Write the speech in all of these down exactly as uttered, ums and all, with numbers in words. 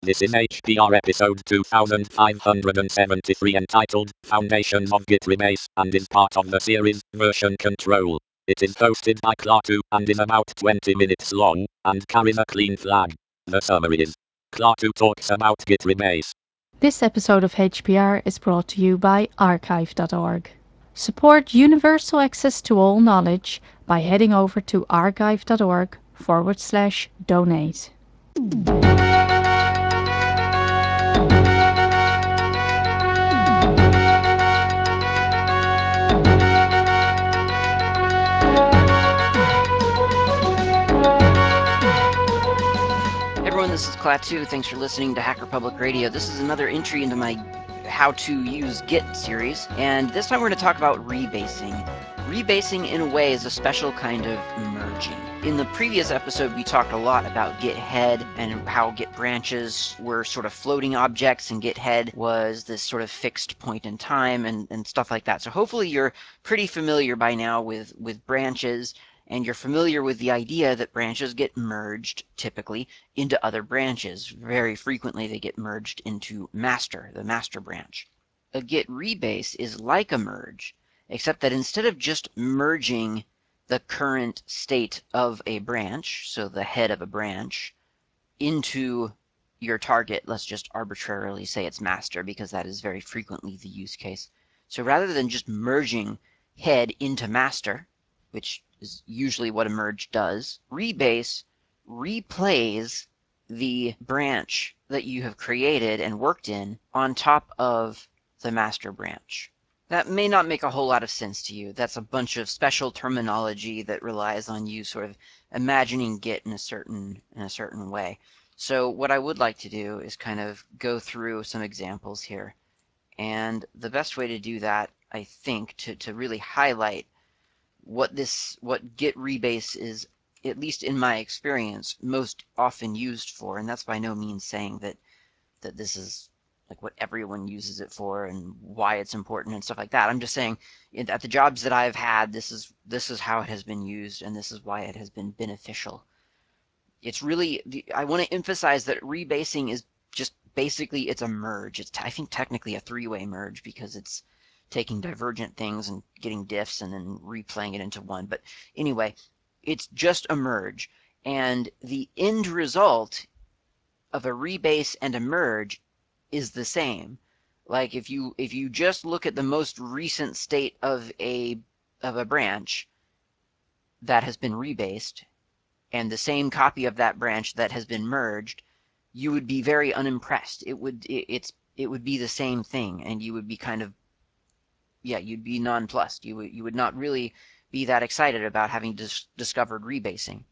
This is H P R episode two thousand five hundred seventy-three entitled Foundations of Git Rebase and is part of the series Version Control. It is hosted by Klaatu and is about twenty minutes long and carries a clean flag. The summary is Klaatu talks about Git Rebase. This episode of H P R is brought to you by archive dot org. Support universal access to all knowledge by heading over to archive.org forward slash donate. Hey everyone, this is Klaatu. Thanks for listening to Hacker Public Radio. This is another entry into my How to Use Git series, and this time we're going to talk about rebasing. Rebasing, in a way, is a special kind of merging. In the previous episode, we talked a lot about Git head and how Git branches were sort of floating objects, and Git head was this sort of fixed point in time and, and stuff like that. So hopefully you're pretty familiar by now with, with branches, and you're familiar with the idea that branches get merged, typically, into other branches. Very frequently they get merged into master, the master branch. A Git rebase is like a merge, except that instead of just merging the current state of a branch, so the head of a branch, into your target, let's just arbitrarily say it's master because that is very frequently the use case. So rather than just merging head into master, which is usually what a merge does, rebase replays the branch that you have created and worked in on top of the master branch. That may not make a whole lot of sense to you. That's a bunch of special terminology that relies on you sort of imagining Git in a certain in a certain way. So what I would like to do is kind of go through some examples here. And the best way to do that, I think, to, to really highlight what this what Git rebase is, at least in my experience, most often used for, and that's by no means saying that that this is like what everyone uses it for and why it's important and stuff like that. I'm just saying at the jobs that I've had, this is this is how it has been used and this is why it has been beneficial. It's really, I want to emphasize that rebasing is just basically it's a merge. It's I think technically a three-way merge because it's taking divergent things and getting diffs and then replaying it into one. But anyway, it's just a merge, and the end result of a rebase and a merge is the same. Like if you if you just look at the most recent state of a of a branch that has been rebased and the same copy of that branch that has been merged, you would be very unimpressed. It would it, it's it would be the same thing, and you would be kind of yeah you'd be nonplussed. You would you would not really be that excited about having dis discovered rebasing.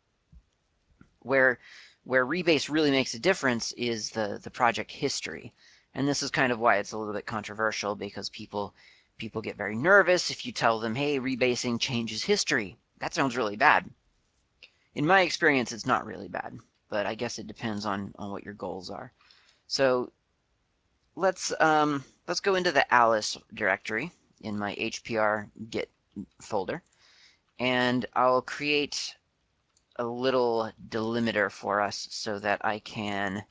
Where where rebase really makes a difference is the the project history, and this is kind of why it's a little bit controversial because people people get very nervous if you tell them, hey, rebasing changes history. That sounds really bad. In my experience, it's not really bad, but I guess it depends on on what your goals are. So let's um let's go into the Alice directory in my H P R Git folder, and I'll create a little delimiter for us so that I can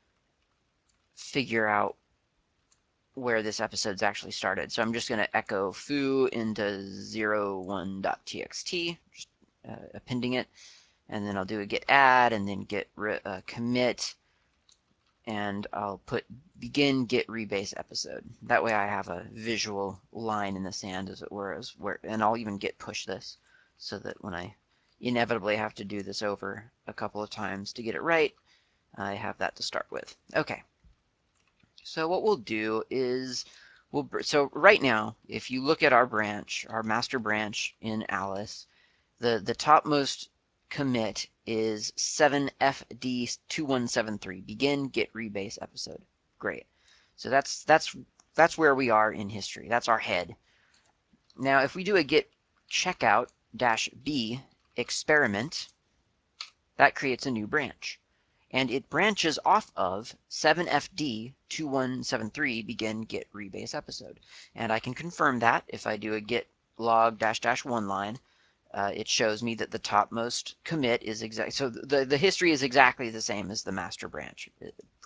figure out where this episode's actually started. So I'm just going to echo foo into zero one dot t x t, just uh, appending it, and then I'll do a git add and then git uh, commit, and I'll put begin git rebase episode. That way I have a visual line in the sand, as it were, as where, and I'll even git push this so that when I inevitably have to do this over a couple of times to get it right, I have that to start with. Okay. So what we'll do is we'll so right now, if you look at our branch, our master branch in Alice, the the topmost commit is seven F D two one seven three, begin git rebase episode. Great. So that's that's that's where we are in history. That's our head. Now if we do a git checkout dash b experiment, that creates a new branch, and it branches off of seven F D two one seven three begin git rebase episode. And I can confirm that if I do a git log dash dash one line, uh, it shows me that the topmost commit is exact. So the, the history is exactly the same as the master branch,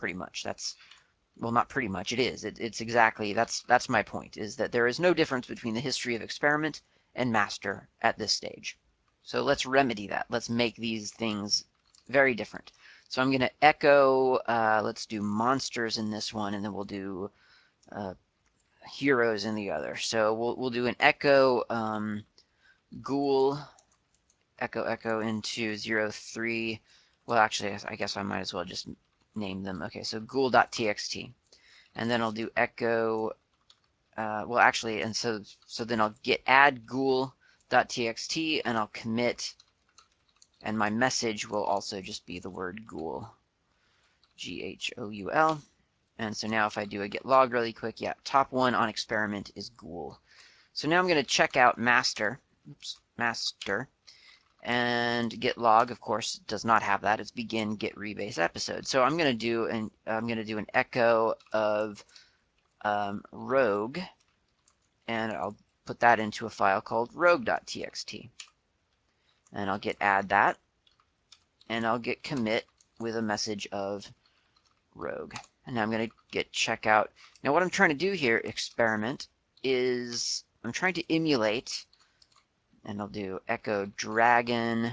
pretty much. That's, well, not pretty much, it is. It, it's exactly, that's, that's my point, is that there is no difference between the history of experiment and master at this stage. So let's remedy that. Let's make these things very different. So I'm going to echo, uh, let's do monsters in this one, and then we'll do uh, heroes in the other. So we'll, we'll do an echo um, ghoul, echo echo into zero three. Well, actually, I guess I might as well just name them. Okay, so ghoul.txt. And then I'll do echo, uh, well, actually, and so, so then I'll get add ghoul.txt, and I'll commit, and my message will also just be the word ghoul, G H O U L. And so now if I do a get log really quick, yeah, top one on experiment is ghoul. So now I'm going to check out master, oops, master, and get log, of course, does not have that. It's begin get rebase episode. So I'm going to do an I'm going to do an echo of um, rogue, and I'll put that into a file called rogue.txt, and I'll get add that, and I'll get commit with a message of rogue. And now I'm going to get checkout. Now what I'm trying to do here, experiment, is I'm trying to emulate, and I'll do echo dragon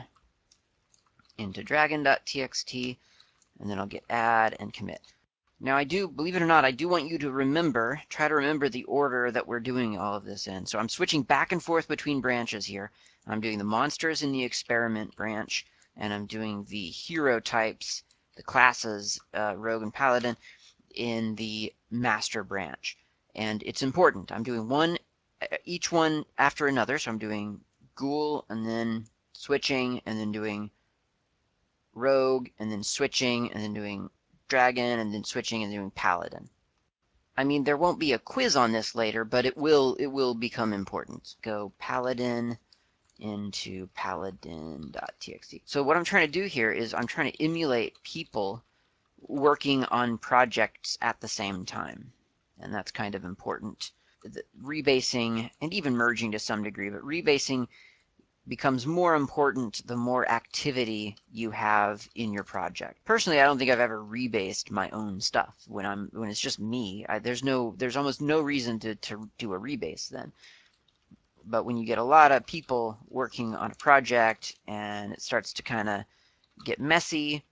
into dragon.txt, and then I'll get add and commit. Now I do, believe it or not, I do want you to remember, try to remember the order that we're doing all of this in. So I'm switching back and forth between branches here. I'm doing the monsters in the experiment branch, and I'm doing the hero types, the classes, uh, rogue and paladin, in the master branch. And it's important. I'm doing one, each one after another. So I'm doing ghoul, and then switching, and then doing rogue, and then switching, and then doing dragon, and then switching and doing paladin. I mean, there won't be a quiz on this later, but it will it will become important. Go paladin into paladin.txt. So what I'm trying to do here is I'm trying to emulate people working on projects at the same time, and that's kind of important. The rebasing, and even merging to some degree, but rebasing becomes more important the more activity you have in your project. Personally, I don't think I've ever rebased my own stuff when I'm when it's just me. I, there's no there's almost no reason to, to do a rebase then. But when you get a lot of people working on a project and it starts to kind of get messy,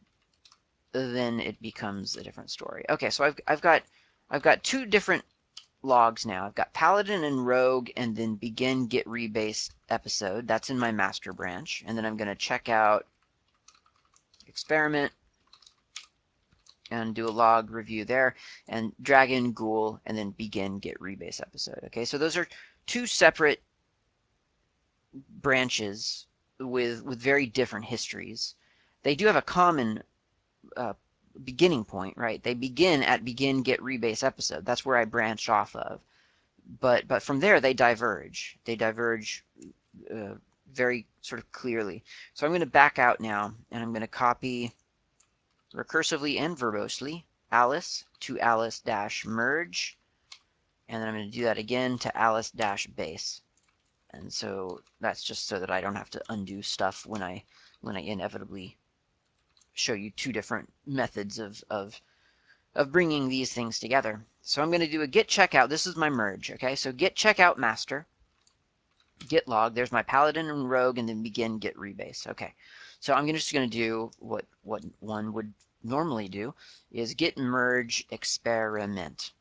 then it becomes a different story. Okay, so I've I've got I've got two different logs now. I've got paladin and rogue, and then begin get rebase episode. That's in my master branch. And then I'm going to check out experiment and do a log review there, and dragon, ghoul, and then begin get rebase episode. Okay, so those are two separate branches with with very different histories. They do have a common uh, beginning point, right? They begin at begin get rebase episode. That's where I branch off of. But but from there they diverge. They diverge uh, very sort of clearly. So I'm going to back out now, and I'm going to copy recursively and verbosely Alice to Alice dash merge, and then I'm going to do that again to Alice dash base. And so that's just so that I don't have to undo stuff when I when I inevitably show you two different methods of of of bringing these things together. So I'm going to do a get checkout. This is my merge. Okay, so get checkout master, get log. There's my paladin and rogue, and then begin get rebase. Okay, so I'm just going to do what what one would normally do, is get merge experiment.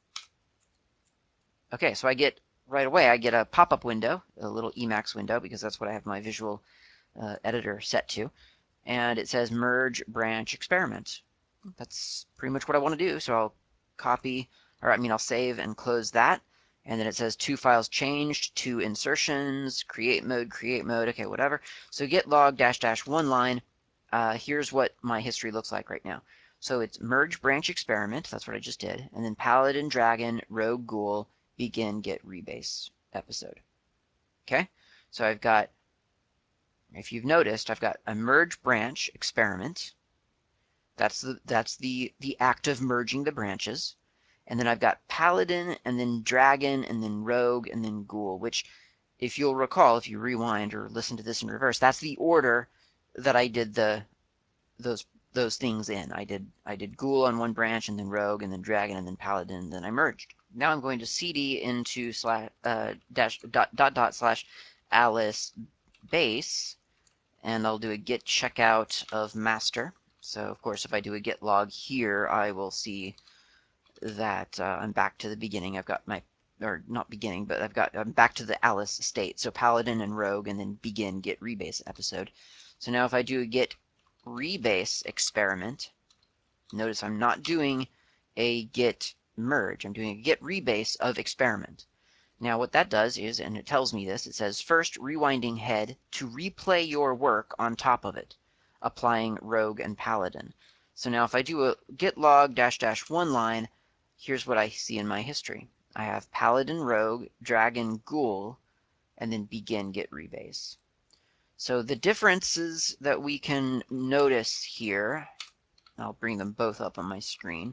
Okay, so I get right away I get a pop-up window, a little Emacs window, because that's what I have my visual uh, editor set to, and it says merge branch experiment. That's pretty much what I want to do. So I'll copy, or I mean I'll save and close that, and then it says two files changed, two insertions, create mode, create mode, okay, whatever. So get log dash dash one line. Uh, here's what my history looks like right now. So it's merge branch experiment, that's what I just did, and then paladin, dragon, rogue, ghoul, begin get rebase episode. Okay, so I've got, if you've noticed, I've got a merge branch experiment. That's the that's the the act of merging the branches. And then I've got paladin, and then dragon, and then rogue, and then ghoul, which, if you'll recall, if you rewind or listen to this in reverse, that's the order that I did the those those things in. I did I did Ghoul on one branch, and then Rogue, and then Dragon, and then Paladin, and then I merged. Now I'm going to cd into slash uh, dash dot dot dot slash Alice base, and I'll do a git checkout of master. So of course, if I do a git log here, I will see that uh, I'm back to the beginning. I've got my, or not beginning, but I've got, I'm back to the Alice state. So Paladin and Rogue, and then begin git rebase episode. So now if I do a git rebase experiment, notice I'm not doing a git merge. I'm doing a git rebase of experiment. Now what that does is, and it tells me this, it says first rewinding head to replay your work on top of it, applying Rogue and Paladin. So now if I do a git log dash dash one line, here's what I see in my history. I have Paladin, Rogue, Dragon, Ghoul, and then begin git rebase. So the differences that we can notice here, I'll bring them both up on my screen.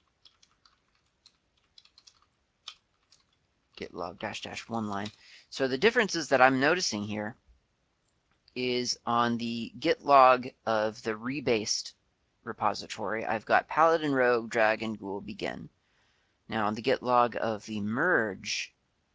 Git log dash dash one line. So the differences that I'm noticing here is on the git log of the rebased repository, I've got Paladin, Rogue, Dragon, Ghoul, begin. Now on the git log of the merge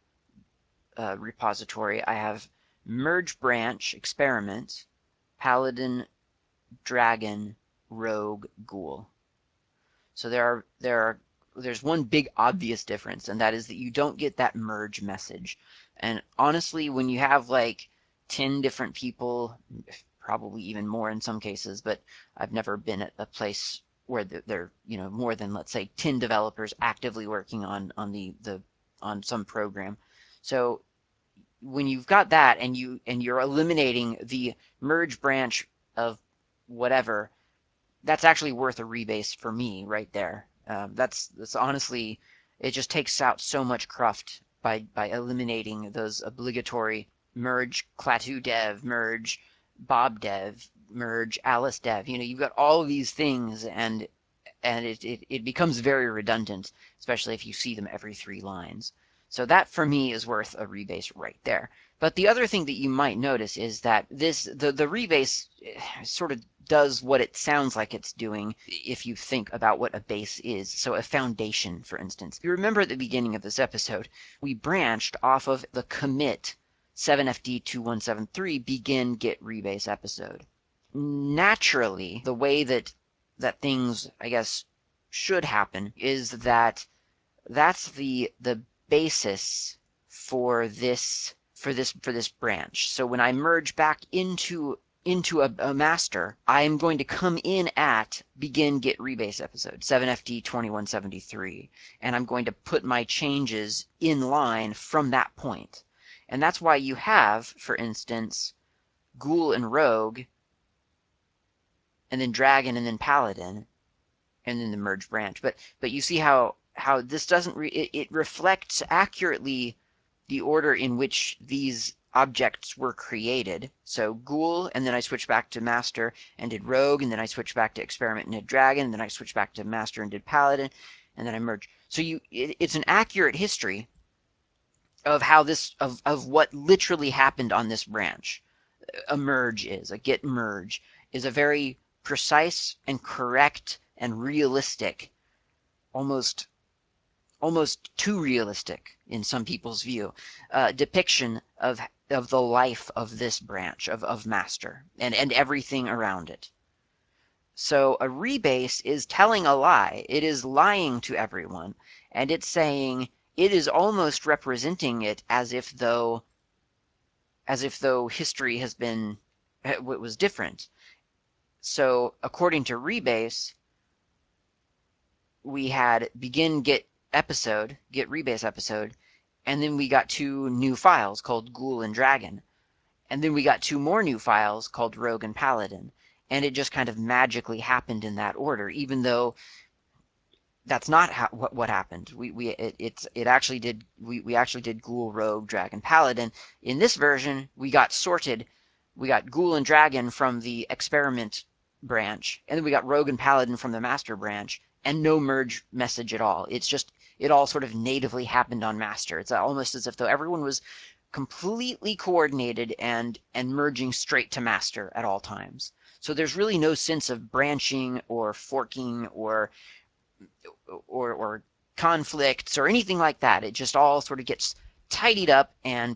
uh, repository, I have merge branch experiment, Paladin, Dragon, Rogue, Ghoul. So there are there are there's one big obvious difference, and that is that you don't get that merge message. And honestly, when you have like ten different people, probably even more in some cases, but I've never been at a place where there you know more than, let's say, ten developers actively working on on the the on some program. So when you've got that, and you and you're eliminating the merge branch of whatever, that's actually worth a rebase for me right there. Um, that's that's honestly, it just takes out so much cruft by by eliminating those obligatory merge Klaatu dev, merge Bob dev, merge Alice dev. You know, you've got all of these things, and and it, it, it becomes very redundant, especially if you see them every three lines. So that for me is worth a rebase right there. But the other thing that you might notice is that this the, the rebase sort of does what it sounds like it's doing if you think about what a base is. So a foundation, for instance. You remember at the beginning of this episode, we branched off of the commit seven F D two one seven three begin git rebase episode. Naturally, the way that that things, I guess, should happen is that that's the the basis for this for this for this branch. So when I merge back into into a, a master, I'm going to come in at begin git rebase episode seven F D twenty-one seventy-three, and I'm going to put my changes in line from that point. And that's why you have, for instance, Ghoul and Rogue, and then Dragon, and then Paladin, and then the merge branch. But but you see how how this doesn't re it, it reflects accurately the order in which these objects were created. So Ghoul, and then I switched back to Master and did Rogue, and then I switched back to Experiment and did Dragon, and then I switched back to Master and did Paladin, and then I merged. So you it, it's an accurate history of how this of of what literally happened on this branch. A merge is a git merge is a very precise and correct and realistic, almost almost too realistic in some people's view, uh, depiction of of the life of this branch of, of master and, and everything around it. So a rebase is telling a lie. It is lying to everyone, and it's saying it is almost representing it as if though as if though history has been it was different. So according to rebase, we had begin git episode, git rebase episode, and then we got two new files called Ghoul and Dragon. And then we got two more new files called Rogue and Paladin. And it just kind of magically happened in that order, even though that's not how, what what happened. We we it it's it actually did we we actually did Ghoul, Rogue, Dragon, Paladin. In this version, we got sorted. We got Ghoul and Dragon from the experiment branch, and then we got Rogue and Paladin from the master branch, and no merge message at all. It's just it all sort of natively happened on master. It's almost as if though everyone was completely coordinated and and merging straight to master at all times. So there's really no sense of branching or forking or or, or conflicts or anything like that. It just all sort of gets tidied up and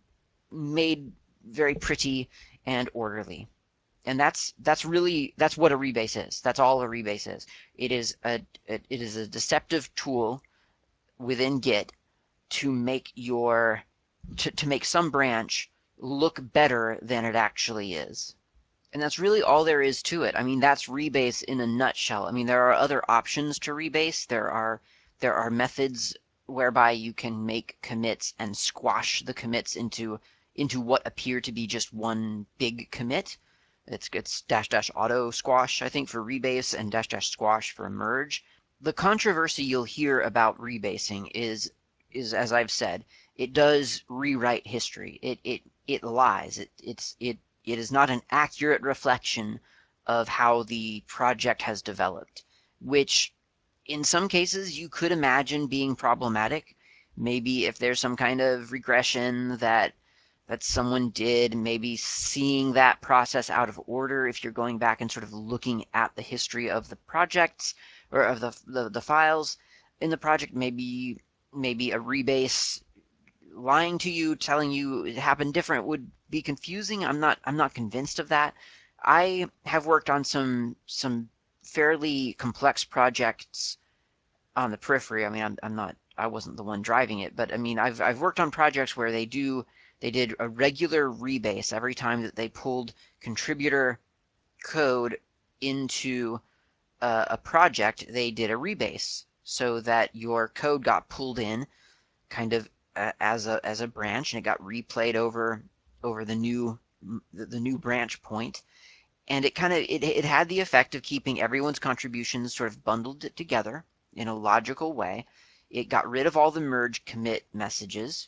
made very pretty and orderly. And that's that's really that's what a rebase is. That's all a rebase is. It is a it is a deceptive tool within Git to make your to, to make some branch look better than it actually is. And that's really all there is to it. I mean, that's rebase in a nutshell. I mean, there are other options to rebase. There are there are methods whereby you can make commits and squash the commits into into what appear to be just one big commit. It's it's dash dash auto squash, I think, for rebase and dash dash squash for merge. The controversy you'll hear about rebasing is is as I've said, it does rewrite history. It it it lies. It it's it it is not an accurate reflection of how the project has developed, which in some cases you could imagine being problematic. Maybe if there's some kind of regression that that someone did, maybe seeing that process out of order if you're going back and sort of looking at the history of the projects or of the the, the files in the project, maybe maybe a rebase lying to you, telling you it happened different would be confusing. I'm not I'm not convinced of that. I have worked on some some fairly complex projects on the periphery. I mean, I'm I'm not I wasn't the one driving it, but I mean, I've I've worked on projects where they do they did a regular rebase every time that they pulled contributor code into uh, a project. They did a rebase so that your code got pulled in kind of uh, as a as a branch, and it got replayed over over the new the new branch point, and it kind of it, it had the effect of keeping everyone's contributions sort of bundled together in a logical way. It got rid of all the merge commit messages,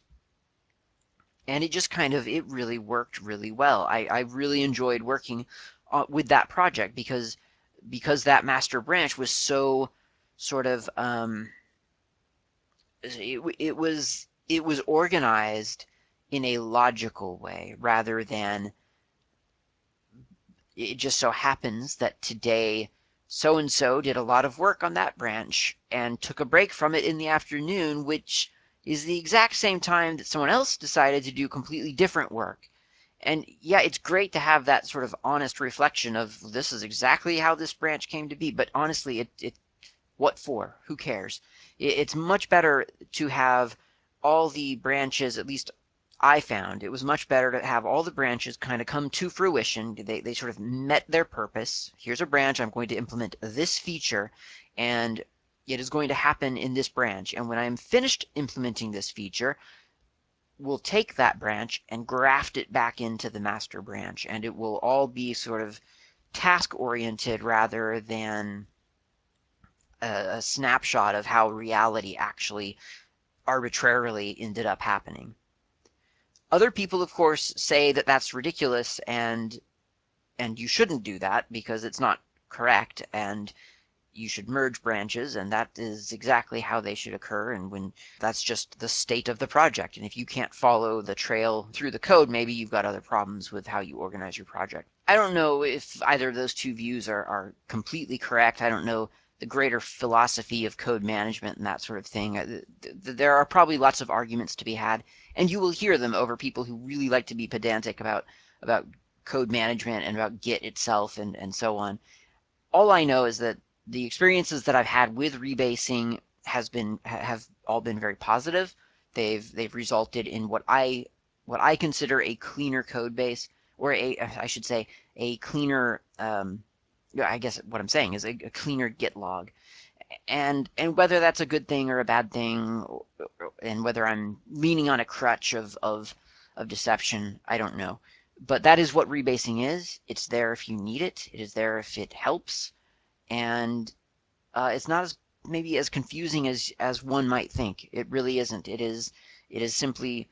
and it just kind of it really worked really well. I, I really enjoyed working uh, with that project because because that master branch was so sort of um, it, it was it was organized in a logical way rather than it just so happens that today so and so did a lot of work on that branch and took a break from it in the afternoon, which is the exact same time that someone else decided to do completely different work. And yeah, it's great to have that sort of honest reflection of this is exactly how this branch came to be, but honestly, it, it what for? Who cares? It's much better to have all the branches, at least I found, it was much better to have all the branches kind of come to fruition. They, they sort of met their purpose. Here's a branch, I'm going to implement this feature, and it is going to happen in this branch. And when I'm finished implementing this feature, we'll take that branch and graft it back into the master branch, and it will all be sort of task-oriented rather than a, a snapshot of how reality actually arbitrarily ended up happening. Other people, of course, say that that's ridiculous and and you shouldn't do that because it's not correct, and you should merge branches, and that is exactly how they should occur, and when that's just the state of the project. And if you can't follow the trail through the code, maybe you've got other problems with how you organize your project. I don't know if either of those two views are, are completely correct. I don't know the greater philosophy of code management and that sort of thing. There are probably lots of arguments to be had, and you will hear them over people who really like to be pedantic about about code management and about Git itself and, and so on. All I know is that the experiences that I've had with rebasing has been have all been very positive. They've they've resulted in what I what I consider a cleaner code base, or a I should say a cleaner. Um, I guess what I'm saying is a, a cleaner Git log, and and whether that's a good thing or a bad thing, and whether I'm leaning on a crutch of of of deception, I don't know. But that is what rebasing is. It's there if you need it. It is there if it helps, and uh, it's not as maybe as confusing as as one might think. It really isn't. It is it is simply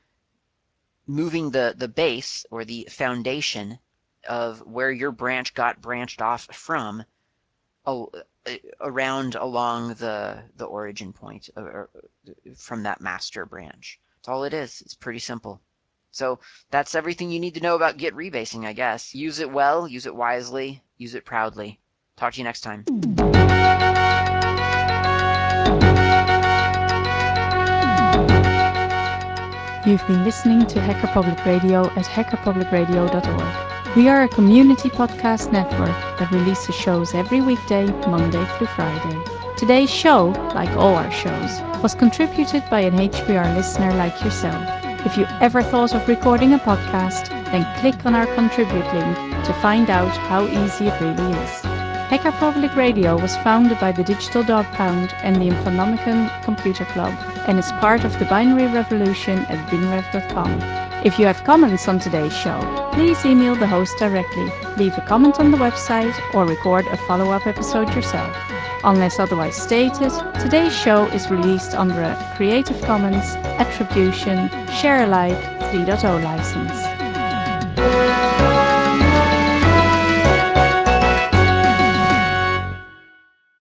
moving the the base or the foundation of where your branch got branched off from oh, around along the the origin point or, from that master branch. That's all it is. It's pretty simple. So that's everything you need to know about Git rebasing, I guess. Use it well, use it wisely, Use it proudly. Talk to you next time. You've been listening to Hacker Public Radio at hacker public radio dot org. We are a community podcast network that releases shows every weekday, Monday through Friday. Today's show, like all our shows, was contributed by an H P R listener like yourself. If you ever thought of recording a podcast, then click on our contribute link to find out how easy it really is. Hacker Public Radio was founded by the Digital Dog Pound and the Infonomicon Computer Club and is part of the binary revolution at binrev dot com. If you have comments on today's show, please email the host directly, leave a comment on the website, or record a follow-up episode yourself. Unless otherwise stated, today's show is released under a Creative Commons Attribution Share Alike three point oh license.